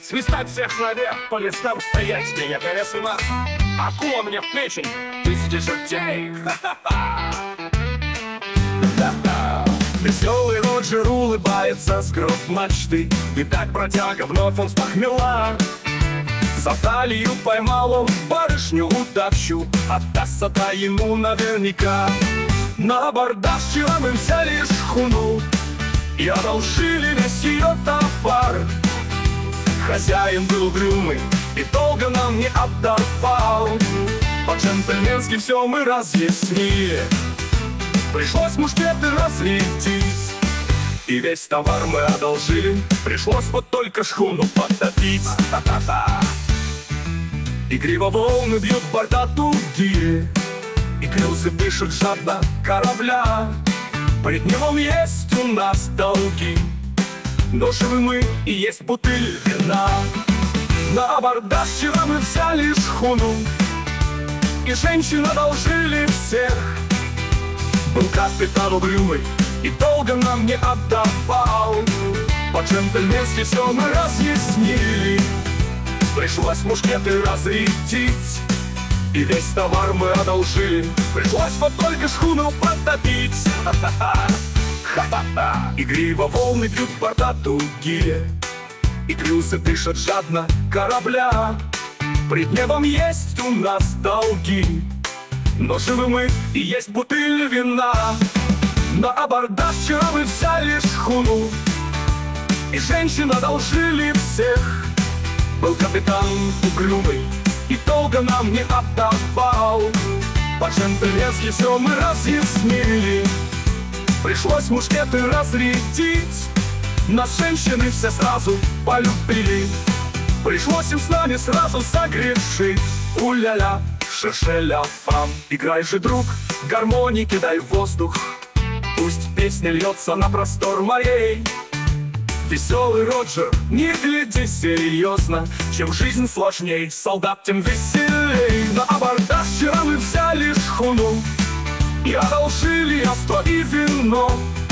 Свистать всех наверх, по листам стоять, меня горят ума. Акула мне в печень, тысячи чертей. Веселый Роджер улыбается с гроб мачты. Видать, бродяга, вновь он с похмела. За талию поймал он барышню удачу, отдастся та ему наверняка. На абордаж вчера мы взяли шхуну и одолжили весь ее товар. Хозяин был угрюмый и долго нам не отдавал. По-джентльменски все мы разъяснили, пришлось мушкеты разрядить. И весь товар мы одолжили, пришлось вот только шхуну потопить. Игриво волны бьют борта тугие, и крылья дышат жадно корабля. Пред небом есть у нас долги, но живы мы и есть бутыль вина. На абордаж вчера мы взяли шхуну, и женщин одолжили всех. Был капитан угрюмый и долго нам не отдавал. По-джентльменски все мы разъяснили, пришлось мушкеты разрядить. И весь товар мы одолжили, пришлось вот только шхуну потопить. Ха-ха-ха. Игриво волны бьют борта тугие, и крылья дышат жадно корабля. Пред небом есть у нас долги, но живы мы и есть бутыль вина. На абордаж вчера мы взяли шхуну, и женщин одолжили всех. Был капитан угрюмый и долго нам не отдавал. По-джентльменски все мы разъяснили, пришлось мушкеты разрядить. Нас женщины все сразу полюбили, пришлось им с нами сразу согрешить. У-ля-ля, ше-ше-ля-фам. Играй же, друг, гармоники дай в воздух, пусть песня льется на простор морей. Веселый Роджер, не гляди серьезно, чем жизнь сложней, солдат тем веселей. На абордаж вчера мы взяли шхуну и одолжили яство и вино.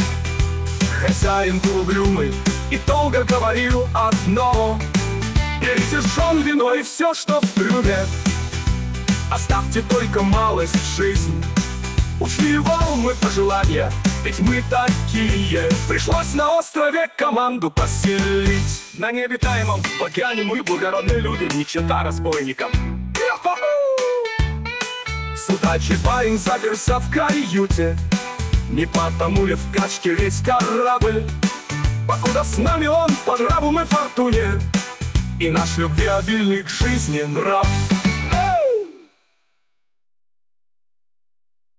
Хозяин был угрюмый и долго говорил одно: берите жжён вино и все, что в трюме, оставьте только малость жизнь. Ушли волны пожелания, ведь мы такие. Пришлось на острове команду поселить. На необитаемом океане мы благородные люди, ни чета разбойникам. С удачей парень заперся в каюте, не потому ли в качке весь корабль. Покуда с нами он по нраву мы фортуне, и наш любвеобильный к жизни нрав.